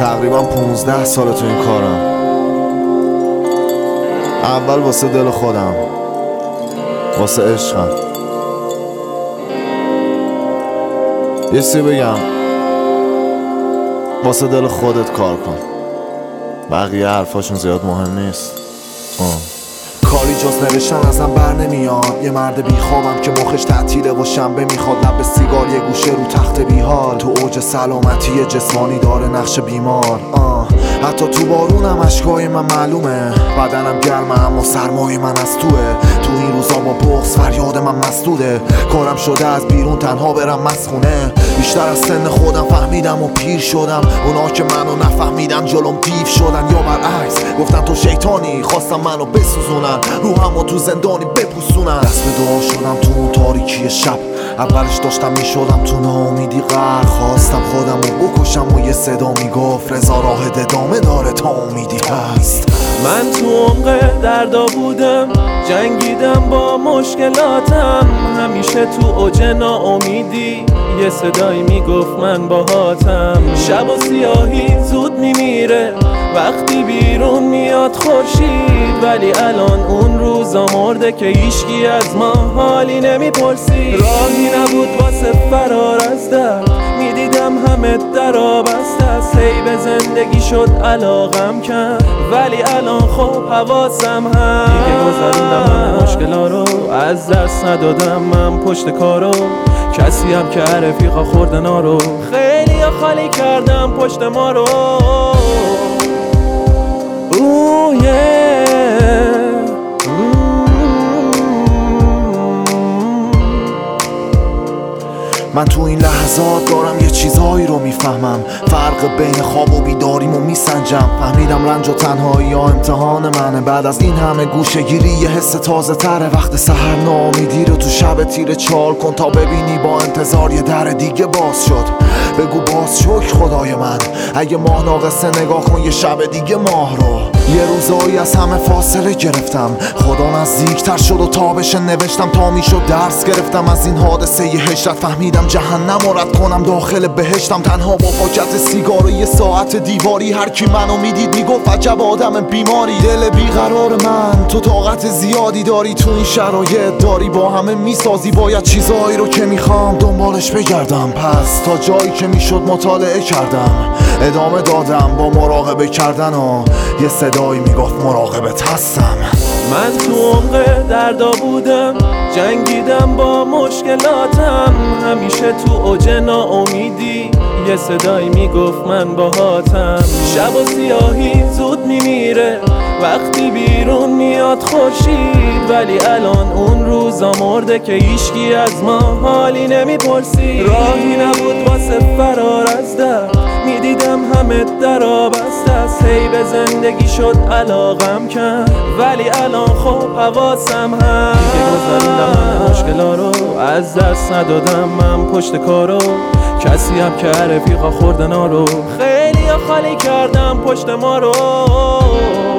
تقریبا 15 سال تو این کارم. اول واسه دل خودم، واسه عشقم. یه چیزی بگم، واسه دل خودت کار کن، بقیه حرفاشون زیاد مهم نیست. کاری جز نوشتن ازم بر نمیاد. یه مرد بیخوابم که مخش تعطیله و شنبه میخواد. لب سیگار یه گوشه رو تخت بیحال، تو اوج سلامتی جسمانی داره نقش بیمار. حتی تو بارونم اشکای من معلومه. بدنم گرمه اما سرمای من از توه. تو این روزا با بغض فریاد من مسدوده. کارم شده از بیرون تنها برم مسخونه. بیشتر از سن خودم فهمیدم و پیر شدم. اونا که منو نفهمیدن جلوم دیو شدن، یا برعکس گفتن تو شیطانی، خواستم منو بسوزونن، روحمو تو زندانی بپوسونن. دست به دعا شدم تو اون تاریکی شب. اولش داشتم میشدم تو ناامیدی غرق. خواستم خودمو بکشم و یه صدا میگفت رضا راه ادامه داره تا امیدی هست. من تو عمق دردا بودم، جنگیدم با مشکلاتم. همیشه تو اوج ناامیدی یه صدایی میگفت من باهاتم. شب و سیاهی زود میمیره وقتی بیرون میاد خورشید، ولی الان اون روزا مرده که هیچکی از ما حالی نمیپرسی. راهی نبود واسه فرار از درد، میدیدم همه درا بسته است. هی به زندگی شد علاقم کرد، ولی الان خب حواسم هست. دیگه گذروندم همه مشکلا رو، از دست ندادم من پشت کارو. کسی هم که رفیقا خورده نارو، خیلی خالی کردم پشت ما رو. من تو این لحظات دارم یه چیزایی رو میفهمم. فرق بین خواب و بیداریمو میسنجم. فهمیدم رنج و تنهایی ها امتحان منه. بعد از این همه گوشه گیری یه حس تازه تره. وقت سحر ناامیدی رو تو شب تیره چال کن تا ببینی با انتظار یه در دیگه باز شد. بگو باز شکر خدای من، اگه ماه ناقصه نگاه کن یه شب دیگه ماه رو. یه روزایی از همه فاصله گرفتم، خدا نزدیکتر شد و تابش نوشتم تا میشد درس گرفتم از این حادثه یه هجرت. فهمیدم جهنم رو رد کنم داخل بهشتم. تنها با پاکت سیگار و یه ساعت دیواری، هر کی منو میدید میگفت عجب آدم بیماری. دل بیقرار من، تو طاقت زیادی داری، تو این شرایط داری با همه میسازی. باید چیزایی رو که میخوام دنبالش بگردم. پس تا جایی که میشد مطالعه کردم، ادامه دادم با مراقبه کردن و یه صدایی میگفت مراقبت هستم. من تو عمق دردا بودم، جنگیدم با مشکلاتم. همیشه تو اوج ناامیدی یه صدایی میگفت من باهاتم. شب و سیاهی زود میمیره وقتی بیرون میاد خورشید، ولی الان اون روزا مرده که هیچکی از ما حالی نمیپرسی. راهی نبود واسه فرار از درد، میدیدم همه درا بسته است. هی به زندگی شد علاقم کرد، ولی الان خب حواسم هست. دیگه گذروندم همه مشکلا رو، از دست ندادم من پشت کارو. کسی هم که رفیقا خورده نارو، خیلی خالی کردم پشت ما رو.